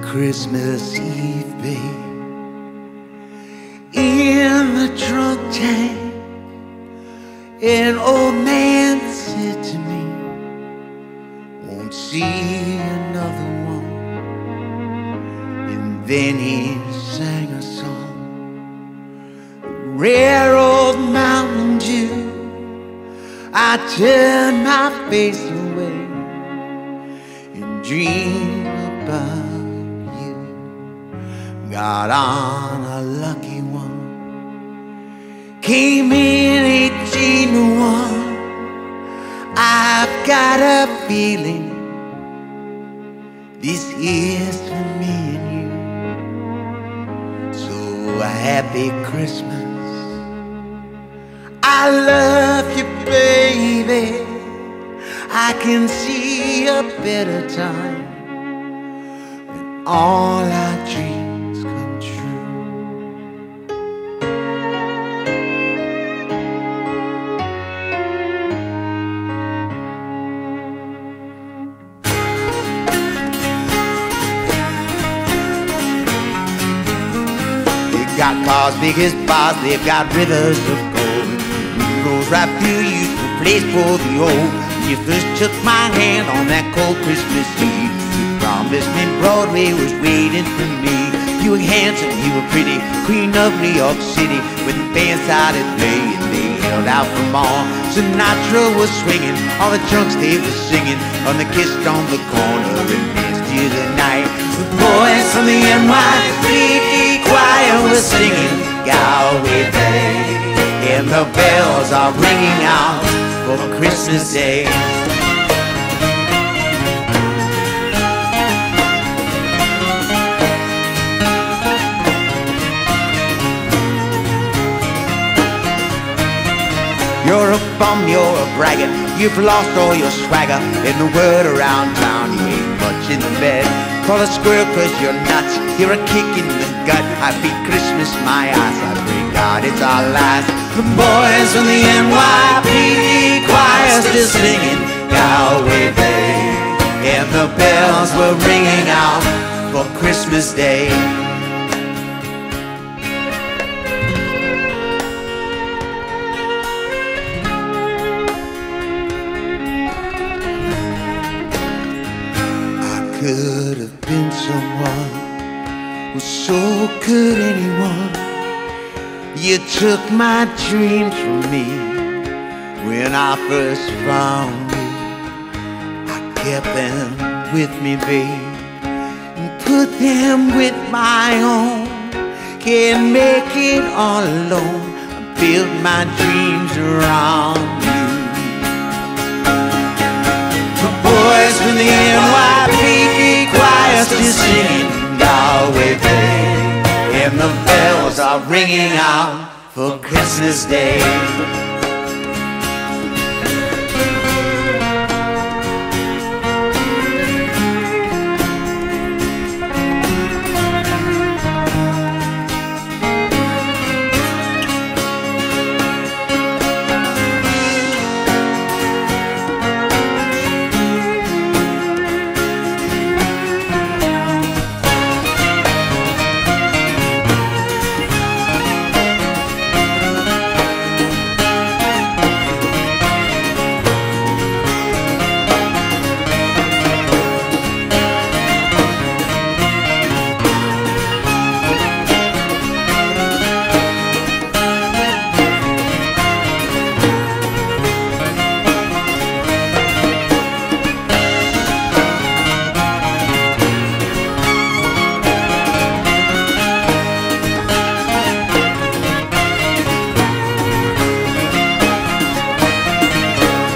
Christmas Eve, babe, in the trunk tank, an old man said to me, won't see another one. And then he sang a song, a rare old Mountain Dew. I turned my face away and dreamed about you. Got on a lucky one, came in 1801. I've got a feeling this is for me and you. So a happy Christmas. I love you, baby. I can see a better time when all our dreams come true. They got cars big as bars, they've got rivers of gold. Goes right through you to a place for the old. When you first took my hand on that cold Christmas Eve, you promised me Broadway was waiting for me. You were handsome, you were pretty, queen of New York City. When the band started playing, they held out for more. Sinatra was swinging, all the drunks they were singing, on the kissed on the corner and danced to the night. The boys from the NYPD choir were singing Galway Bay, and the bells are ringing out for Christmas Day. You're a bum, you're a braggart, you've lost all your swagger. In the word around town, you ain't much in the bed. Call a squirrel cause you're nuts, you're a kick in the gut. Happy Christmas, my ass, I pray God it's our last. The boys from the NYPD choir still singing Galway Bay, and the bells were ringing out for Christmas Day. I could have been someone, well, so could anyone. You took my dreams from me when I first found you. I kept them with me, babe, and put them with my own. Can't make it all alone. I built my dreams around you. The boys from the NYPD choir still singing Galway Bay, and the bells are ringing out for Christmas Day.